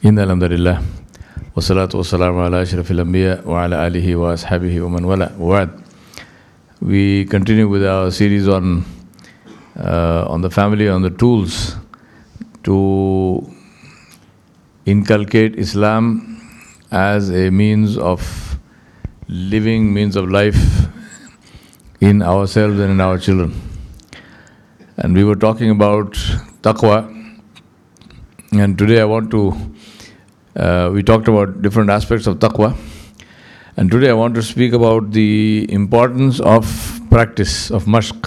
إن الحمد لله والصلاة والسلام على أشرف الأنبياء وعلى آله وأصحابه ومن والاه وبعد. We continue with our series on the family, on the tools to inculcate Islam as a means of living, means of life in ourselves and in our children. And we were talking about taqwa, and today I want to we talked about different aspects of taqwa, and today I want to speak about the importance of practice, of mashq.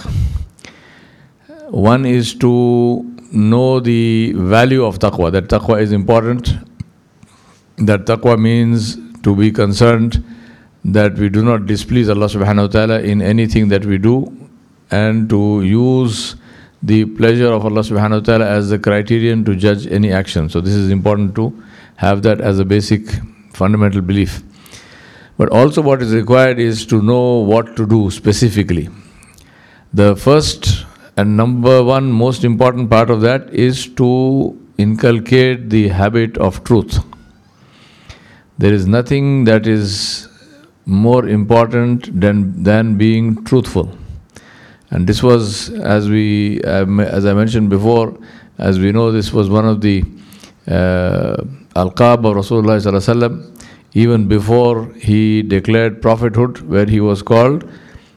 One is to know the value of taqwa, that taqwa is important, that taqwa means to be concerned that we do not displease Allah subhanahu wa ta'ala in anything that we do, and to use the pleasure of Allah subhanahu wa ta'ala as the criterion to judge any action. So this is important to have that as a basic fundamental belief. But also what is required is to know what to do specifically. The first and number one most important part of that is to inculcate the habit of truth. There is nothing that is more important than being truthful. And this was, as I mentioned before, as we know, this was one of the alqab of Rasulullah sallallahu alaihi wasallam, even before he declared prophethood, where he was called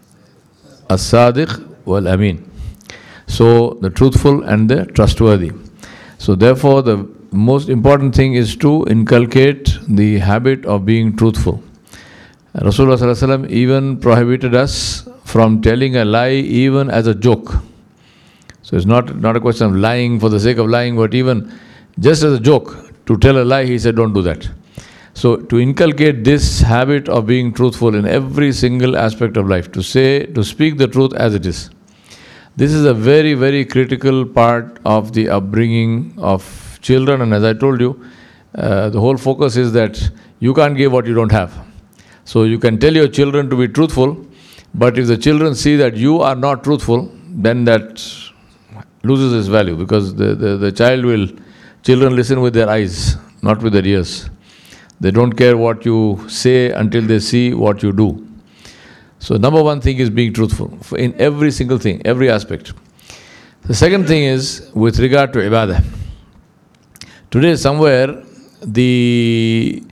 As-Sadiq wal-Amin. So the truthful and the trustworthy. So therefore the most important thing is to inculcate the habit of being truthful. Rasulullah sallallahu alaihi wasallam even prohibited us from telling a lie even as a joke. So it's not a question of lying for the sake of lying, but even just as a joke, to tell a lie, he said, don't do that. So to inculcate this habit of being truthful in every single aspect of life, to speak the truth as it is. This is a very, very critical part of the upbringing of children, and as I told you, the whole focus is that you can't give what you don't have. So you can tell your children to be truthful, but if the children see that you are not truthful, then that loses its value, because children listen with their eyes, not with their ears. They don't care what you say until they see what you do. So number one thing is being truthful in every single thing, every aspect. The second thing is with regard to ibadah. Today somewhere the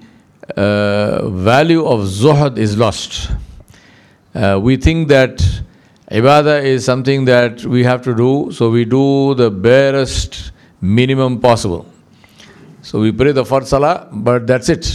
value of zuhd is lost. We think that ibadah is something that we have to do, so we do the barest minimum possible. So we pray the fard salah, but that's it.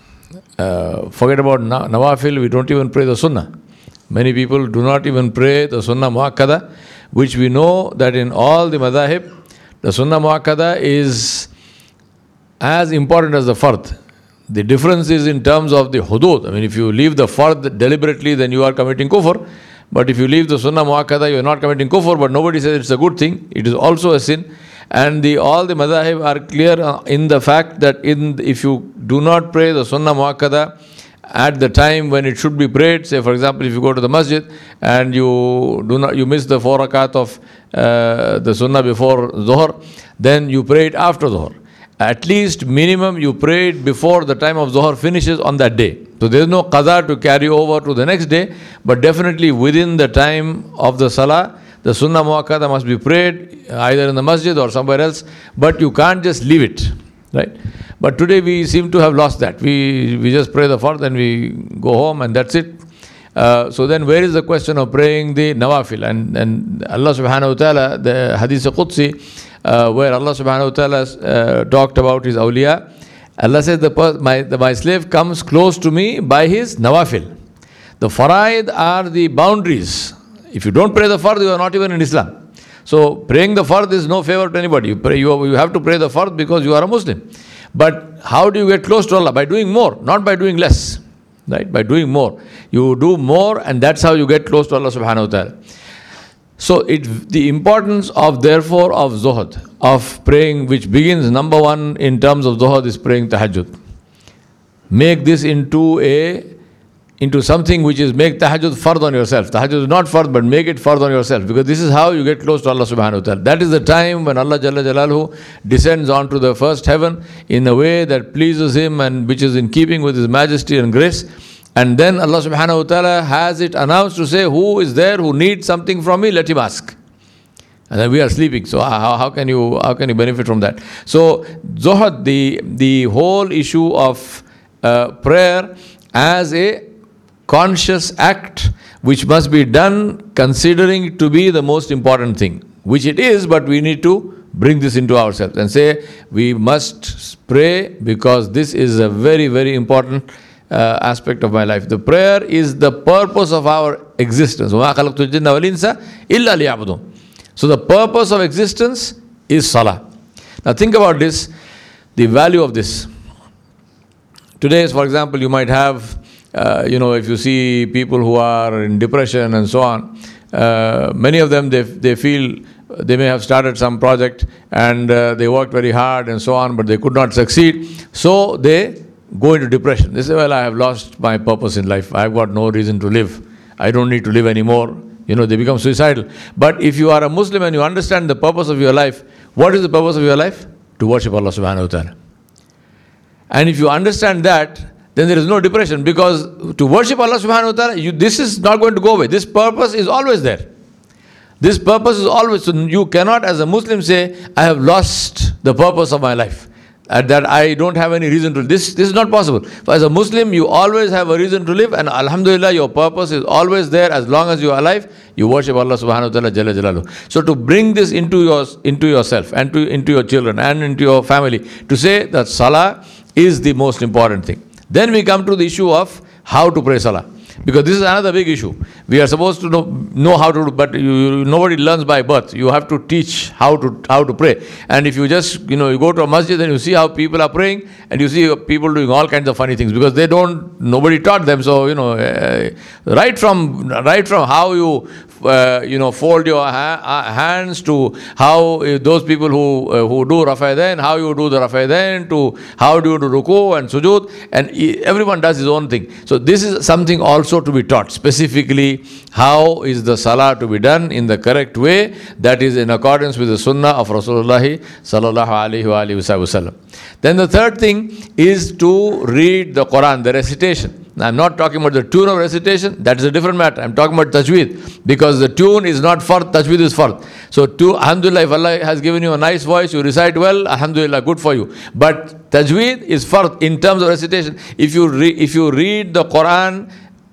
Forget about nawafil, we don't even pray the sunnah. Many people do not even pray the sunnah muakkada, which we know that in all the madhahib, the sunnah muakkada is as important as the fard. The difference is in terms of the hudud. I mean, if you leave the fard deliberately, then you are committing kufr. But if you leave the sunnah muakkada, you are not committing kufr, but nobody says it's a good thing. It is also a sin. And all the madhahib are clear in the fact that if you do not pray the sunnah muakkada at the time when it should be prayed, say for example, if you go to the masjid and you miss the 4 rakat of the sunnah before Zuhr, then you pray it after Zuhr. At least minimum you pray it before the time of Zuhr finishes on that day. So there is no qadha to carry over to the next day, but definitely within the time of the salah, the sunnah muakkada must be prayed either in the masjid or somewhere else, but you can't just leave it, right? But today we seem to have lost that. We just pray the fard, then we go home and that's it. So then where is the question of praying the nawafil? And Allah subhanahu wa ta'ala, the hadith Qudsi, where Allah subhanahu wa ta'ala talked about his awliya, Allah says, my slave comes close to me by his nawafil. The faraid are the boundaries. If you don't pray the fard, you are not even in Islam. So praying the fard is no favor to anybody. You have to pray the fard because you are a Muslim. But how do you get close to Allah? By doing more, not by doing less. Right? By doing more. You do more, and that's how you get close to Allah subhanahu wa ta'ala. So the importance of zuhd, of praying, which begins number one in terms of zuhd, is praying tahajjud. Make this into a into something which is make tahajjud fard on yourself. Tahajjud is not fard, but make it fard on yourself, because this is how you get close to Allah subhanahu wa ta'ala. That is the time when Allah Jalla Jalaluhu descends onto the first heaven in a way that pleases Him and which is in keeping with His majesty and grace. And then Allah subhanahu wa ta'ala has it announced to say, who is there who needs something from me, let him ask. And then we are sleeping, so how can you benefit from that? So Zuhud, the whole issue of prayer as a conscious act which must be done considering it to be the most important thing, which it is, but we need to bring this into ourselves and say we must pray because this is a very, very important aspect of my life. The prayer is the purpose of our existence. وَمَا خَلَقْتُ الْجِنَّ وَالْإِنسَ إِلَّا لِيَعْبُدُونَ. So the purpose of existence is salah. Now think about this, the value of this. Today, for example, you might have, if you see people who are in depression and so on, many of them, they feel they may have started some project and they worked very hard and so on, but they could not succeed. So they go into depression. They say, well, I have lost my purpose in life. I've got no reason to live. I don't need to live anymore. They become suicidal. But if you are a Muslim and you understand the purpose of your life, what is the purpose of your life? To worship Allah subhanahu wa ta'ala. And if you understand that, then there is no depression, because to worship Allah subhanahu wa ta'ala, this is not going to go away. This purpose is always there. This purpose is always, so you cannot as a Muslim say, I have lost the purpose of my life. That I don't have any reason to live. This is not possible. For as a Muslim, you always have a reason to live, and alhamdulillah, your purpose is always there. As long as you are alive, you worship Allah subhanahu wa ta'ala jalla jalaluhu. So to bring this into yourself and into your children and into your family, to say that salah is the most important thing. Then we come to the issue of how to pray salah. Because this is another big issue. We are supposed to know how to do, but nobody learns by birth. You have to teach how to pray. And if you just, you go to a masjid and you see how people are praying, and you see people doing all kinds of funny things, because nobody taught them. So, right from how you, fold your hands, to how those people who do Rafaidain, how you do the Rafaidain, to how do you do Ruku and Sujud, and everyone does his own thing. So this is something also to be taught, specifically how is the salah to be done in the correct way, that is in accordance with the sunnah of Rasulullah sallallahu alaihi wasallam. Then the third thing is to read the Quran, the recitation. Now, I'm not talking about the tune of recitation, that is a different matter. I'm talking about tajweed, because the tune is not fard, tajweed is fard. So alhamdulillah, if Allah has given you a nice voice, you recite well, alhamdulillah, good for you. But tajweed is fard in terms of recitation. If you read the Quran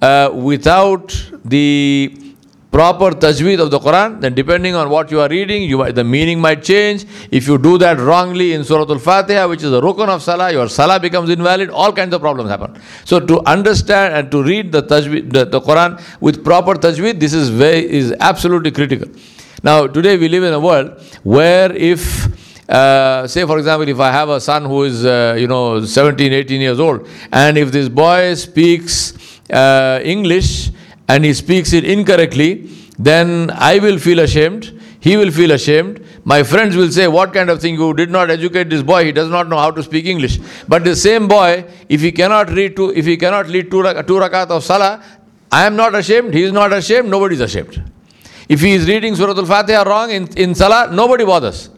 without the proper tajweed of the Quran, then depending on what you are reading, the meaning might change. If you do that wrongly in Surah Al-Fatiha, which is a rukun of salah, your salah becomes invalid. All kinds of problems happen. So to understand and to read the tajweed, the Quran with proper tajweed, this is absolutely critical. Now today we live in a world where if say for example, if I have a son who is 17, 18 years old, and if this boy speaks English and he speaks it incorrectly, then I will feel ashamed, he will feel ashamed, my friends will say, what kind of thing, you did not educate this boy, he does not know how to speak English. But the same boy, if he cannot lead two rakat of salah, I am not ashamed, he is not ashamed, nobody is ashamed. If he is reading Surah Al-Fatiha wrong in salah, nobody bothers.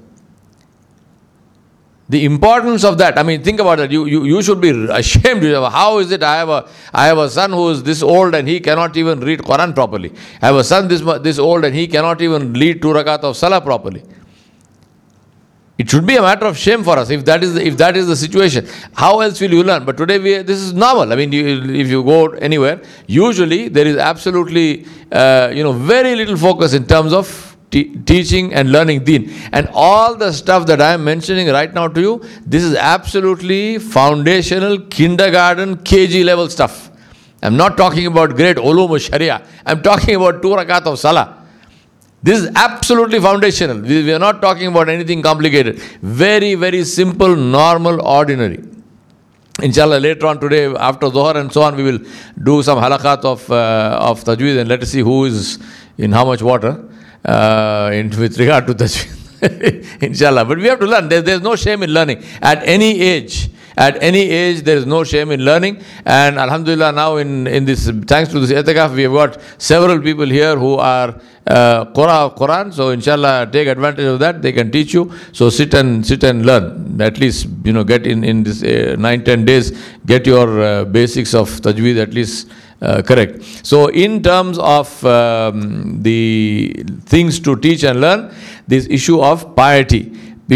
The importance of that, think about that. You should be ashamed. How is it I have a son who is this old and he cannot even read Quran properly. I have a son this old and he cannot even lead 2 rakat of salah properly. It should be a matter of shame for us if that is the situation. How else will you learn? But today this is normal. If you go anywhere, usually there is absolutely very little focus in terms of teaching and learning deen. And all the stuff that I am mentioning right now to you, this is absolutely foundational, kindergarten, KG level stuff. I'm not talking about great ulum sharia. I'm talking about 2 rakat of salah. This is absolutely foundational. We are not talking about anything complicated. Very, very simple, normal, ordinary. Inshallah, later on today, after Dhuhr and so on, we will do some halakat of tajweed, and let us see who is in how much water. With regard to tajweed, inshallah. But we have to learn. There's no shame in learning. At any age, At any age, there is no shame in learning. And alhamdulillah, now in this, thanks to this i'tikaf, we have got several people here who are Quran. So inshallah, take advantage of that. They can teach you. So sit and learn. At least, get in this 9-10 days, get your basics of tajweed at least correct. So in terms of the things to teach and learn, this issue of piety,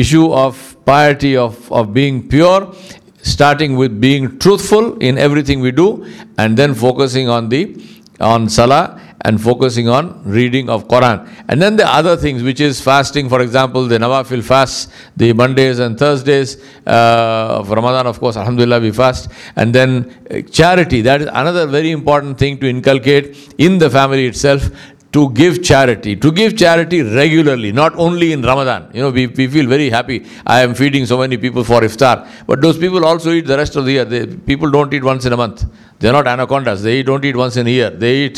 of being pure, starting with being truthful in everything we do, and then focusing on salah, and focusing on reading of Quran. And then the other things, which is fasting, for example, the Nawafil fasts, the Mondays and Thursdays of Ramadan, of course, alhamdulillah, we fast. And then charity, that is another very important thing to inculcate in the family itself. To give charity regularly, not only in Ramadan. We feel very happy. I am feeding so many people for iftar, but those people also eat the rest of the year. People don't eat once in a month. They are not anacondas. They don't eat once in a year. They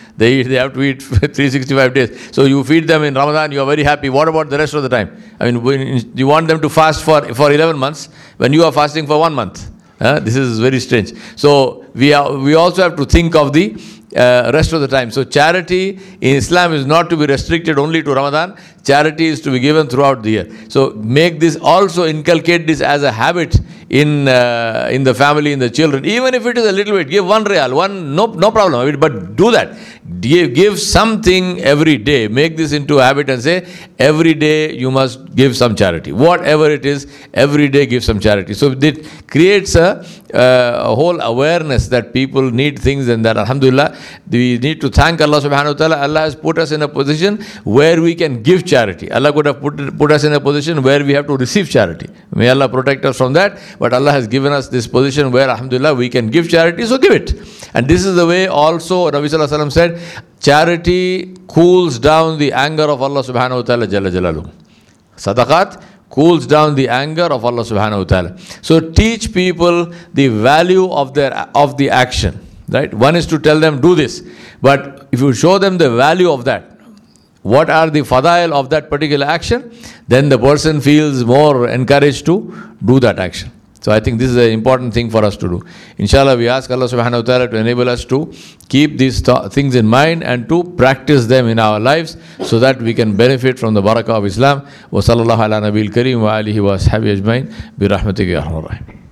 have to eat 365 days. So you feed them in Ramadan, you are very happy. What about the rest of the time? I mean, you want them to fast for 11 months when you are fasting for 1 month. This is very strange. So we also have to think of the rest of the time. So charity in Islam is not to be restricted only to Ramadan. Charity is to be given throughout the year. So make this also, inculcate this as a habit in the family, in the children. Even if it is a little bit, give 1 riyal, no problem. But do that. Give something every day. Make this into a habit and say, every day you must give some charity. Whatever it is, every day give some charity. So it creates a whole awareness that people need things, and that alhamdulillah, we need to thank Allah subhanahu wa ta'ala. Allah has put us in a position where we can give charity. Allah could have put us in a position where we have to receive charity. May Allah protect us from that. But Allah has given us this position where alhamdulillah we can give charity, so give it. And this is the way also Nabi Sallallahu Alaihi Wasallam said, charity cools down the anger of Allah subhanahu wa ta'ala jalla jalaluhu. Sadaqat cools down the anger of Allah subhanahu wa ta'ala. So teach people the value of the action. Right? One is to tell them, do this. But if you show them the value of that, what are the fadail of that particular action, then the person feels more encouraged to do that action. So I think this is an important thing for us to do. Inshallah, we ask Allah subhanahu wa ta'ala to enable us to keep these things in mind and to practice them in our lives, so that we can benefit from the barakah of Islam. Wa sallallahu ala nabiyil kareem wa alihi wa ashabihi ajmain bi rahmatika ya arhamar rahim.